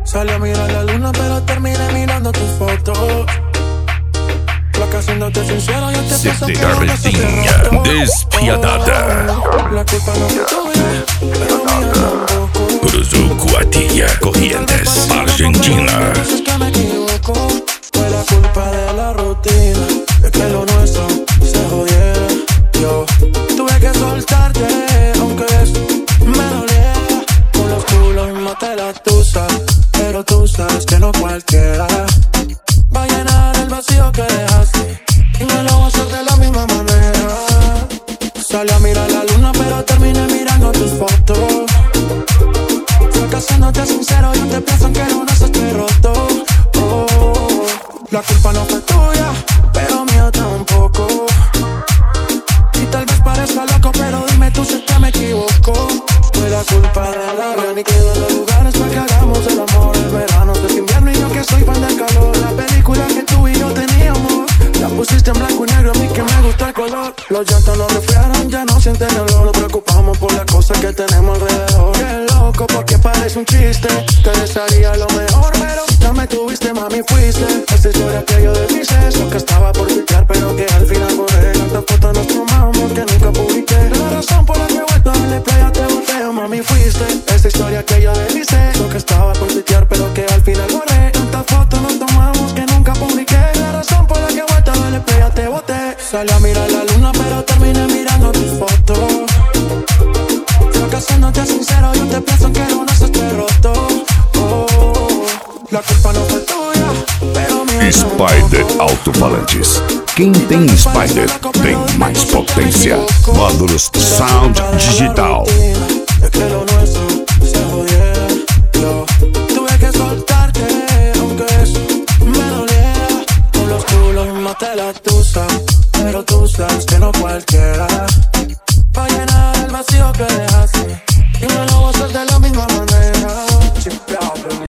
Salí a mirar la luna, pero terminé mirando tus fotos. Loca, siéndote sincero, yo te pienso que no se te roto. Despiadada. La culpa no fue tuya, pero mía tampoco. Uruguatía, Corrientes, Argentina. Dices que me equivoco, fue la culpa de la rutina, de que lo nuestro se jodiera. Yo tuve que soltarte, aunque eso me doliera. Con los culos maté la tusa, pero tú sabes que no cualquiera va a llenar el vacío que dejaste, y no lo voy a hacer de la misma manera. Salí a mirar la luna, pero terminé mirando tus fotos. Fracasándote sincero, yo te pienso que no se te roto. Oh, la culpa no fue tuya, pero mía tampoco. Y tal vez parezca loco, pero dime tú si es que me equivoco. Fue la culpa de la gana y quedo en los lugares para que hagamos el amor. El verano es invierno y yo que soy fan del calor. La película que tú y yo teníamos la pusiste en blanco y negro, a mí que me gusta el color. Los llantos no resfriaron, ya no sienten el olor. Nos preocupamos por las cosas que tenemos alrededor. Qué loco, porque parece un chiste. Te desearía lo mejor, pero no me tuviste, mami, fuiste. Esta historia que yo deshice, eso que estaba por filtrar, pero que al final borré. Tantas fotos nos tomamos que nunca publiqué. La razón por la que he vuelto a darle play a te boteo, mami, fuiste. Esta historia que yo deshice, eso que estaba por filtrar, pero que al final borré. Tantas fotos nos tomamos que nunca publiqué. La razón por la que he vuelto a darle play a te boté. Salí a mirar la luna, pero terminé mirando tus fotos. Fracasándote sincero, yo te pienso que no se te roto. Oh, la culpa no fue tuya, pero mía Spider Alto-Falantes. Quem tem Spider tem mais potência. Módulos Sound Digital. De que lo nuestro se jodiera. Yo tuve que soltarte, aunque eso me doliera. Con los culos maté la tusa, pero tú sabes que no cualquiera